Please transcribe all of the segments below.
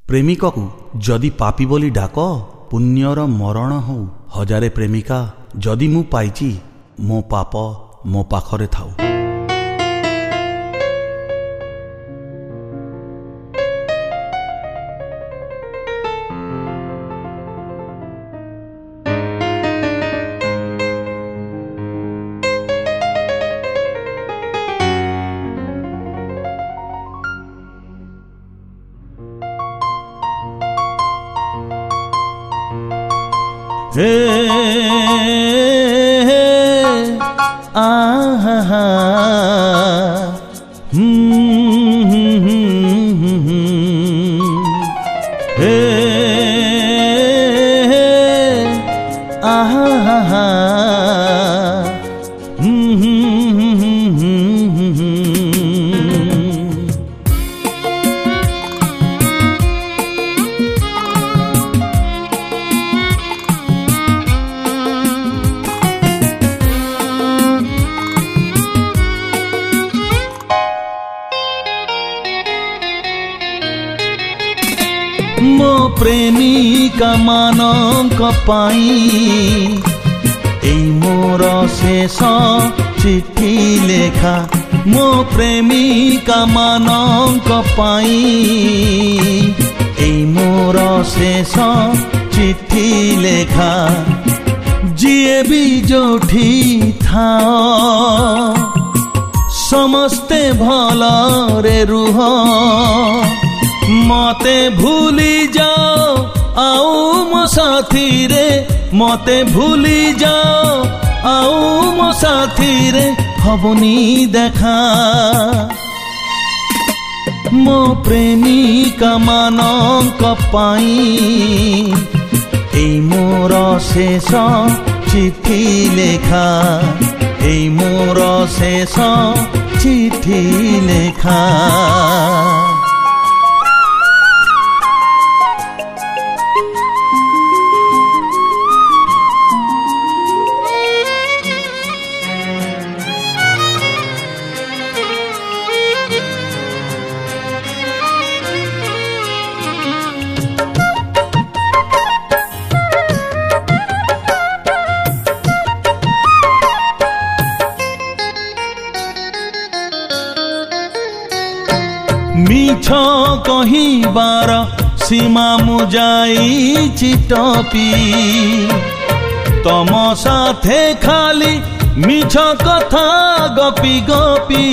प्रेमिक को जदि पापी बोली डाक पुण्यर मरण हो। हजारे प्रेमिका जदि मु पाइची मो पाप मो पाखरे थाउ। मो प्रेमिका मानक पाई एई मोर शेष चिठी लेखा। मो प्रेमिका मानक पाई एई मोर शेष चिठी लेखा। जिए भी जोठी था समस्ते भलरे रुह। मते भूली जाओ आउ मो साथी रे, मते भूली जाओ आउ मो साथी रे हबनी देखा। मो प्रेमिका मानक पाई एई मोर शेष चिठी लेखा। एई मोर शेष चिठी लेखा। मिछ कहिबार सीमा मुजाई टपी। तम साथे खाली मिछ कथा गपी गपी।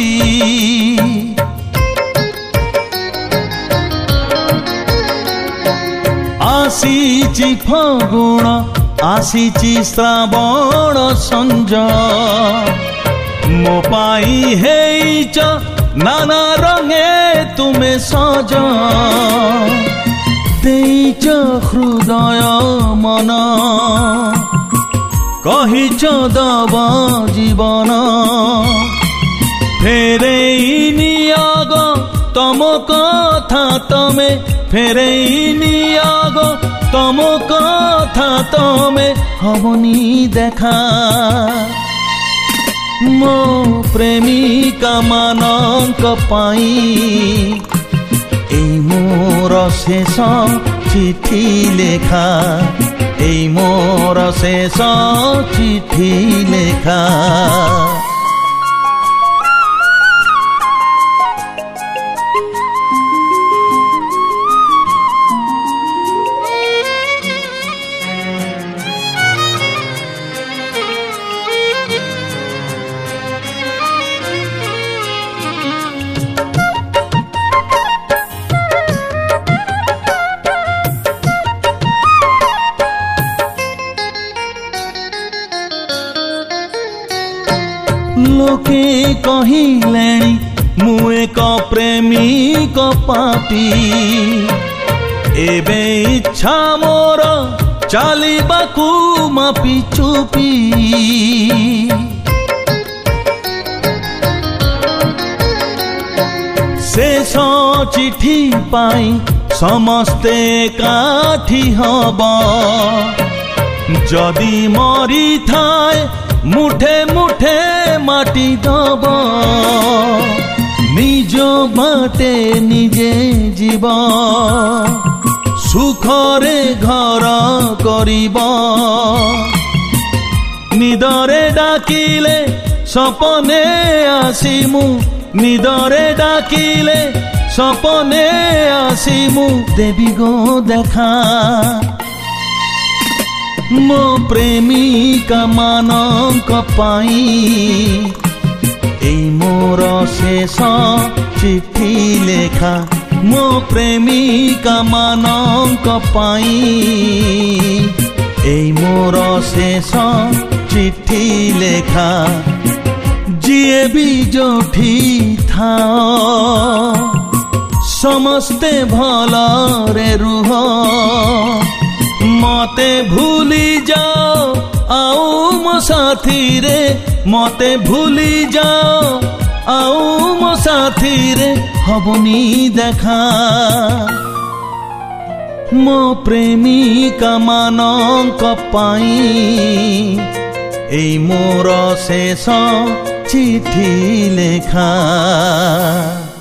आसीची फगुण आसीची श्रावण संज। मो पाई हेइच नाना रंगे तुमे सज। देइच हृदय मन कहिच दब जीवन। फेरेइनी आग तम कथा तमे, फेरेइनी आग तम कथा तमे हबनी देखा। मो प्रेमिका मानक पाई एई मोर शेष चिठी लेखा। एई मोर शेष चिठी लेखा। लोके कहिलेणी मु एक प्रेमिक पापी। एबे इच्छा मोर चालिबाकू मापी चुपी। शेष चिठी पाई समस्ते काठी हब। जदि मरी थाए मुठे मुठे माटी दब। निज बाटे निजे जीव ସୁଖରେ ଘର କରିବ। ନିଦରେ ଡାକିଲେ ସପନେ ଆସିମୁ, ନିଦରେ ଡାକିଲେ ସପନେ ଆସିମୁ, ଦେବି ଗୋ ଦେଖା। ମୋ ପ୍ରେମିକା ମାନଙ୍କ ପାଇଁ ଏଇ ମୋର ଶେଷ ଚିଠି ଲେଖା। ମୋ ପ୍ରେମିକା ମାନଙ୍କ ପାଇଁ ଏଇ ମୋର ଶେଷ ଚିଠି ଲେଖା। ଯିଏ ବି ଯୋଉଠି ଥାଅ ସମସ୍ତେ ଭଲରେ ରୁହ। ମତେ ଭୁଲି ଯାଅ ଆଉ ମୋ ସାଥିରେ, ମତେ ଭୁଲି ଯାଅ ଆଉ ମୋ ସାଥିରେ ହବନି ଦେଖା। ମୋ ପ୍ରେମିକା ମାନଙ୍କ ପାଇଁ ଏଇ ମୋର ଶେଷ ଚିଠି ଲେଖା।